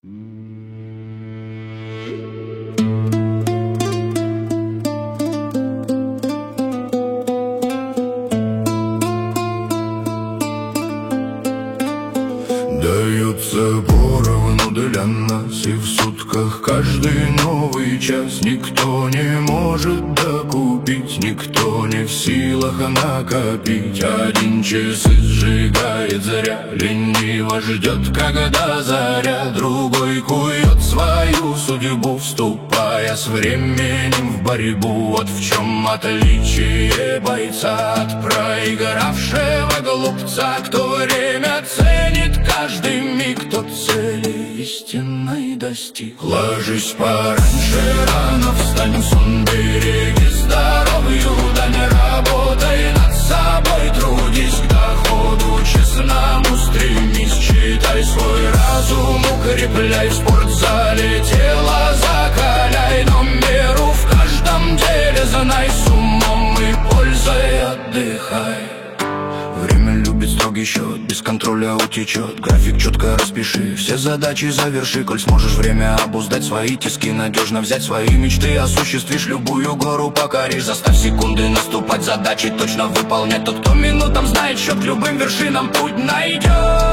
Дается поровну для нас, и в сутках каждый новый час. Никто не может докупить, никто не в силах накопить. Один часы сжигает зря, лениво ждет, когда заря. Другой кует свою судьбу, вступая с временем в борьбу. Вот в чем отличие бойца от проигравшего глупца. Кто время ценит каждый миг, тот цели истинной достиг. Ложись пораньше, рано встань, сон береги, здоровью дань. Работай над собой, трудись к доходу честному, стремись, читай свой разум, укрепляй в спортзале тело, закаляй. Но меру в каждом деле знай, с умом и пользой отдыхай. Время любит строгий счет, без контроля утечет. График четко распиши, все задачи заверши. Коль сможешь время обуздать свои тиски, надежно взять свои мечты, осуществишь любую гору, покоришь. Заставь секунды наступать, задачи точно выполнять. Тот, кто минутам знает счет, к любым вершинам путь найдет.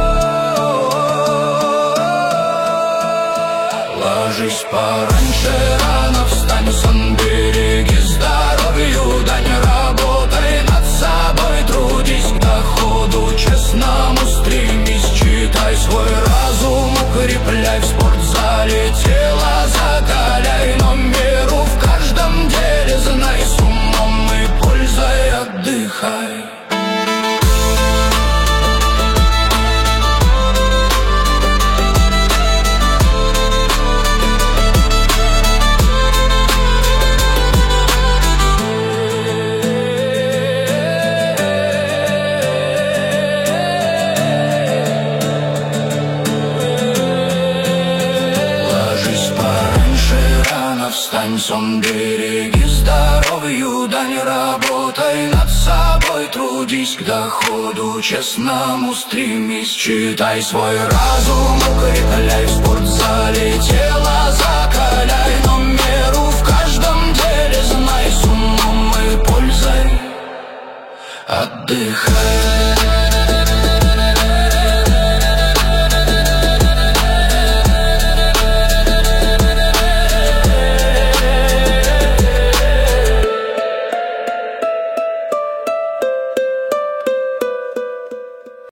Ложись пораньше, рано встань, сон береги, здоровью дань. Работай над собой, трудись к доходу честному, стремись, читай свой разум, укрепляй в спортзале тело, закаляй. Но меру в каждом деле знай, с умом и пользой отдыхай. Встань, сон береги, здоровью дань. Работай над собой, трудись к доходу честному, стремись, читай свой разум, укрепляй в спортзале тело, закаляй. Но меру в каждом деле знай, с умом и пользой отдыхай.